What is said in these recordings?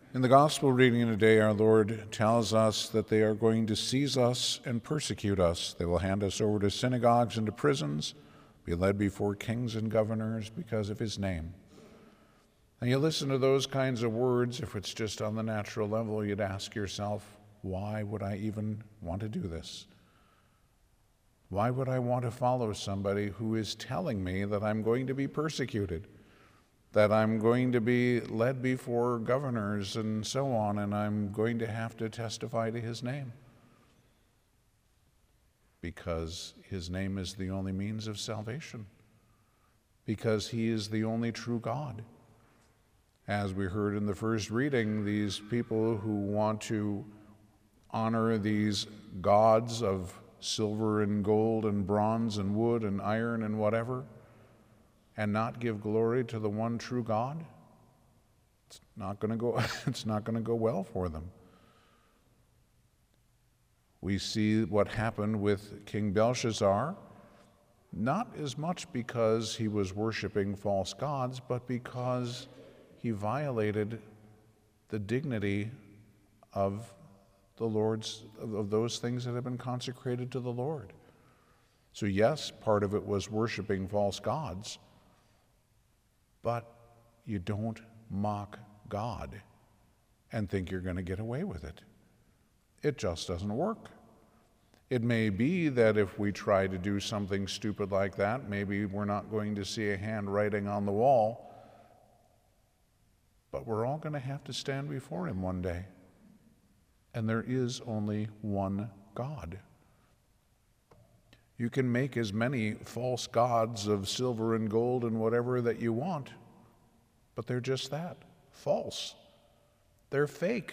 In the gospel reading today, our Lord tells us that they are going to seize us and persecute us. They will hand us over to synagogues and to prisons, be led before kings and governors because of his name. And you listen to those kinds of words, if it's just on the natural level, you'd ask yourself, why would I even want to do this? Why would I want to follow somebody who is telling me that I'm going to be persecuted, that I'm going to be led before governors and so on, and I'm going to have to testify to his name? Because his name is the only means of salvation, because he is the only true God. As we heard in the first reading, these people who want to honor these gods of silver and gold and bronze and wood and iron and whatever, and not give glory to the one true God, it's not going to go well for them. We see what happened with King Belshazzar, not as much because he was worshiping false gods, but because he violated the dignity of the Lord's, of those things that have been consecrated to the Lord. So yes, part of it was worshiping false gods, but you don't mock God and think you're going to get away with it. It just doesn't work. It may be that if we try to do something stupid like that, maybe we're not going to see a handwriting on the wall, but we're all going to have to stand before him one day. And there is only one God. You can make as many false gods of silver and gold and whatever that you want, but they're just that, false. They're fake.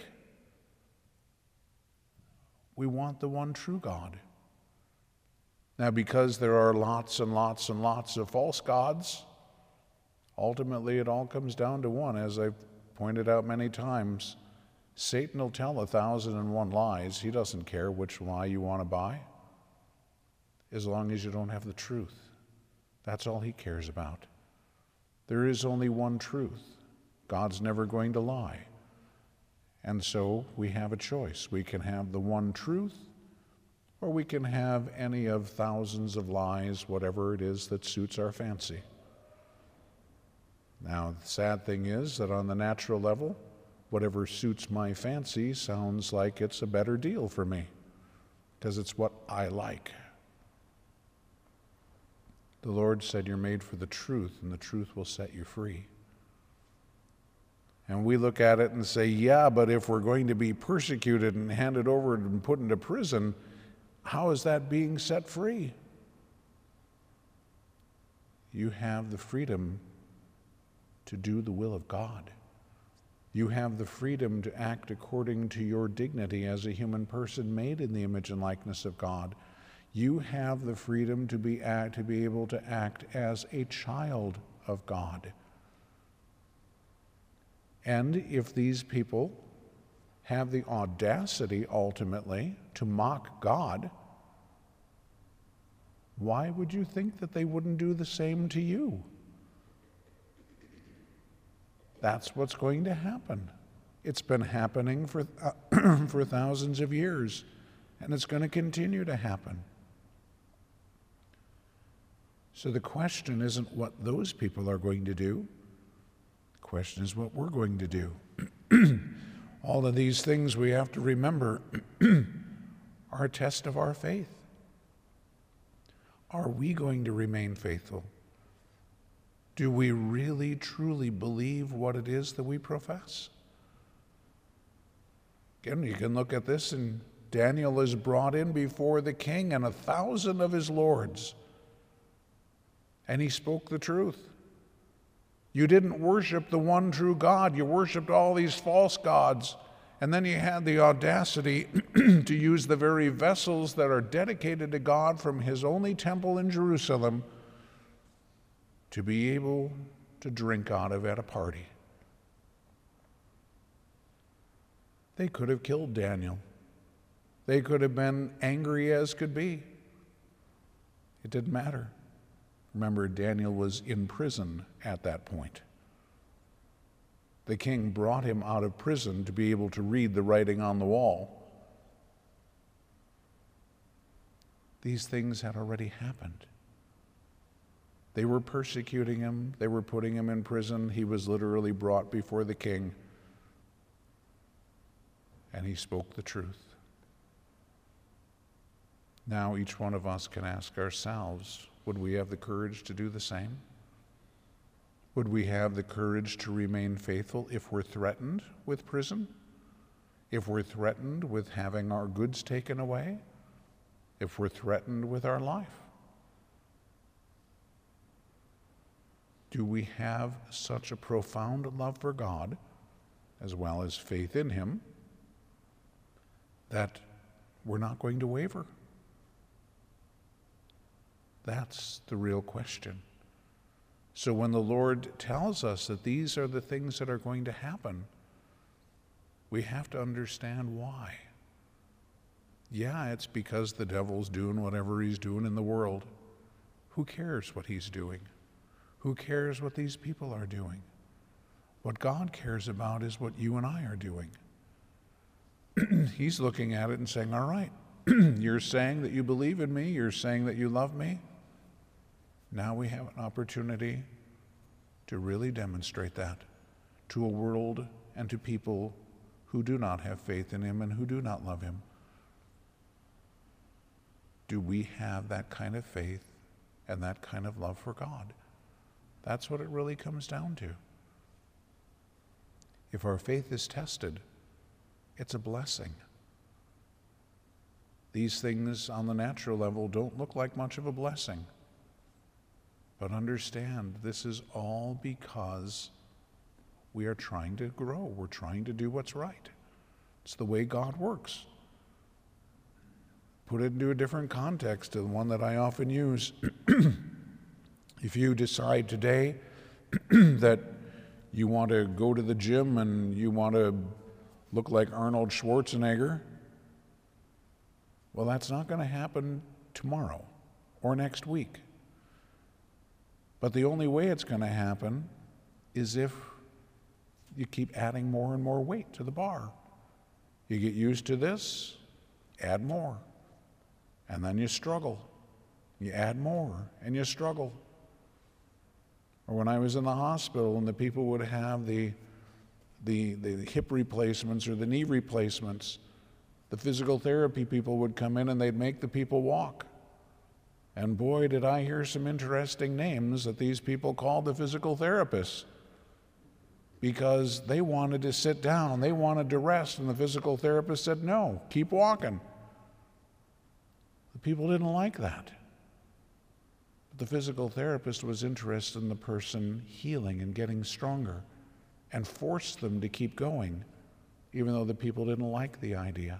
We want the one true God. Now, because there are lots and lots and lots of false gods, ultimately it all comes down to one. As I've pointed out many times, Satan will tell 1,001 lies. He doesn't care which lie you want to buy, as long as you don't have the truth. That's all he cares about. There is only one truth. God's never going to lie. And so we have a choice. We can have the one truth, or we can have any of thousands of lies, whatever it is that suits our fancy. Now, the sad thing is that on the natural level, whatever suits my fancy sounds like it's a better deal for me, because it's what I like. The Lord said, you're made for the truth, and the truth will set you free. And we look at it and say, yeah, but if we're going to be persecuted and handed over and put into prison, how is that being set free? You have the freedom to do the will of God. You have the freedom to act according to your dignity as a human person made in the image and likeness of God. You have the freedom to be able to act as a child of God. And if these people have the audacity ultimately to mock God, why would you think that they wouldn't do the same to you? That's what's going to happen. It's been happening for thousands of years, and it's going to continue to happen. So the question isn't what those people are going to do. The question is what we're going to do. All of these things we have to remember are a test of our faith. Are we going to remain faithful? Do we really, truly believe what it is that we profess? Again, you can look at this, and Daniel is brought in before the king and 1,000 of his lords, and he spoke the truth. You didn't worship the one true God. You worshiped all these false gods, and then you had the audacity to use the very vessels that are dedicated to God from his only temple in Jerusalem to be able to drink out of at a party. They could have killed Daniel. They could have been angry as could be. It didn't matter. Remember, Daniel was in prison at that point. The king brought him out of prison to be able to read the writing on the wall. These things had already happened. They were persecuting him. They were putting him in prison. He was literally brought before the king, and he spoke the truth. Now each one of us can ask ourselves, would we have the courage to do the same? Would we have the courage to remain faithful if we're threatened with prison? If we're threatened with having our goods taken away? If we're threatened with our life? Do we have such a profound love for God, as well as faith in Him, that we're not going to waver? That's the real question. So when the Lord tells us that these are the things that are going to happen, we have to understand why. Yeah, it's because the devil's doing whatever he's doing in the world. Who cares what he's doing? Who cares what these people are doing? What God cares about is what you and I are doing. He's looking at it and saying, all right, you're saying that you believe in me, you're saying that you love me. Now we have an opportunity to really demonstrate that to a world and to people who do not have faith in Him and who do not love Him. Do we have that kind of faith and that kind of love for God? That's what it really comes down to. If our faith is tested, it's a blessing. These things on the natural level don't look like much of a blessing. But understand, this is all because we are trying to grow. We're trying to do what's right. It's the way God works. Put it into a different context to the one that I often use. If you decide today that you want to go to the gym and you want to look like Arnold Schwarzenegger, well, that's not going to happen tomorrow or next week. But the only way it's going to happen is if you keep adding more and more weight to the bar. You get used to this, add more, and then you struggle. You add more, and you struggle. Or when I was in the hospital and the people would have the hip replacements or the knee replacements, the physical therapy people would come in and they'd make the people walk. And boy, did I hear some interesting names that these people called the physical therapists, because they wanted to sit down, they wanted to rest, and the physical therapist said, no, keep walking. The people didn't like that. But the physical therapist was interested in the person healing and getting stronger and forced them to keep going, even though the people didn't like the idea.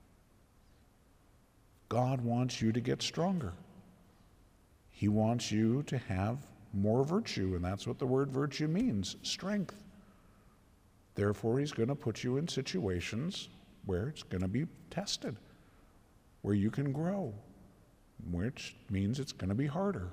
God wants you to get stronger. He wants you to have more virtue, and that's what the word virtue means, strength. Therefore, He's going to put you in situations where it's going to be tested, where you can grow, which means it's going to be harder.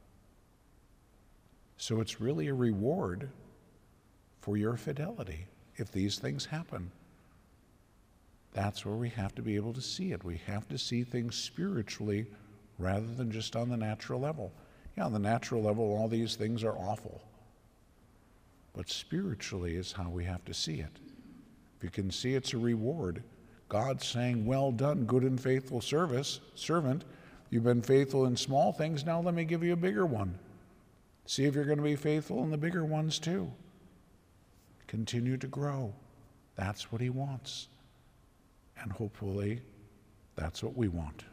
So it's really a reward for your fidelity if these things happen. That's where we have to be able to see it. We have to see things spiritually rather than just on the natural level. Yeah, on the natural level, all these things are awful. But spiritually is how we have to see it. If you can see it's a reward, God's saying, well done, good and faithful servant. You've been faithful in small things, now let me give you a bigger one. See if you're going to be faithful in the bigger ones too. Continue to grow. That's what He wants. And hopefully, that's what we want.